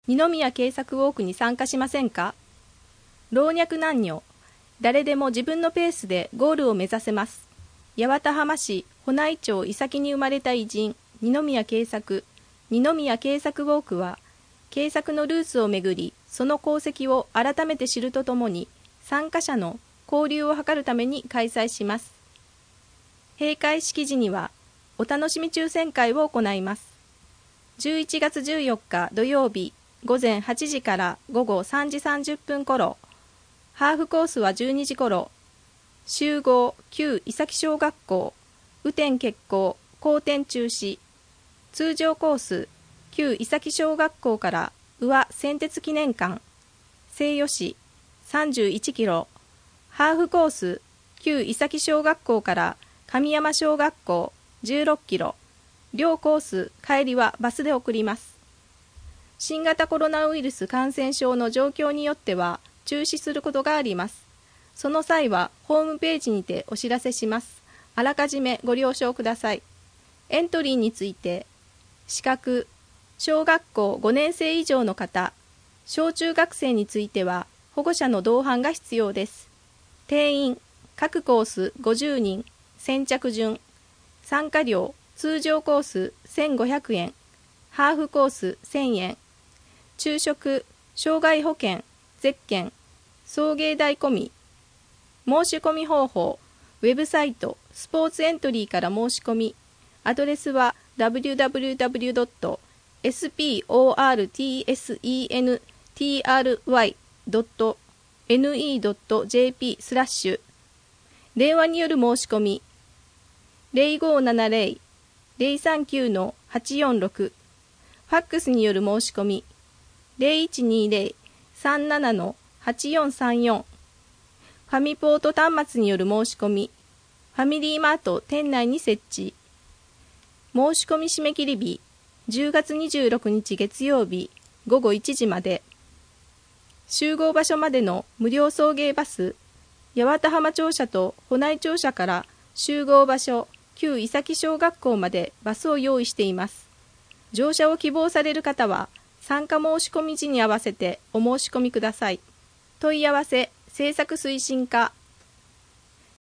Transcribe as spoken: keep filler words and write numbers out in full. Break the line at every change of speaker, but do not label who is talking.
二宮啓作ウォークに参加しませんか？老若男女、誰でも自分のペースでゴールを目指せます。八幡浜市保内町伊崎に生まれた偉人、二宮啓作、二宮啓作ウォークは、啓作のルーツをめぐり、その功績を改めて知るとともに、参加者の交流を図るために開催します。閉会式時には、お楽しみ抽選会を行います。じゅういちがつじゅうよっか土曜日、午前はちじから午後さんじさんじゅっぷん頃、ハーフコースはじゅうにじ頃、集合旧伊崎小学校、雨天決行、後転中止、通常コース、旧伊崎小学校から宇和製鉄記念館、西予市さんじゅういちキロ、ハーフコース、旧伊崎小学校から神山小学校じゅうろっキロ、両コース帰りはバスで送ります。新型コロナウイルス感染症の状況によっては中止することがあります。その際はホームページにてお知らせします。あらかじめご了承ください。エントリーについて、資格、小学校ごねん生以上の方、小中学生については保護者の同伴が必要です。定員、各コースごじゅうにん、先着順、参加料、通常コースせんごひゃくえん、ハーフコースせんえん、昼食、障害保険、ゼッケン、送迎代込み、申し込み方法、ウェブサイト、スポーツエントリーから申し込み、アドレスは ダブリューダブリューダブリュードットエスポーツセントリードットエヌイードットジェーピー スラッシュ、電話による申し込み、ゼロごーななゼロ、ゼロさんきゅうのはちよんろく、ファックスによる申し込み、ゼロいちにゼロ、さんななのはちよんさんよん、ファミポート端末による申し込み、ファミリーマート店内に設置。申し込み締め切り日、じゅうがつにじゅうろくにち月曜日ごごいちじまで。集合場所までの無料送迎バス、八幡浜庁舎と保内庁舎から集合場所、旧伊崎小学校までバスを用意しています。乗車を希望される方は、参加申し込み時に合わせてお申し込みください。問い合わせ、制作推進課